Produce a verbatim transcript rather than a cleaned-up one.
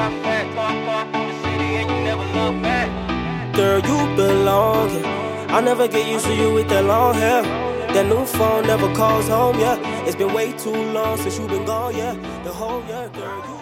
Girl, you belong here. I'll never get used to you with that long hair. That new phone never calls home, yeah. It's been way too long since you've been gone, yeah. The whole year, girl, you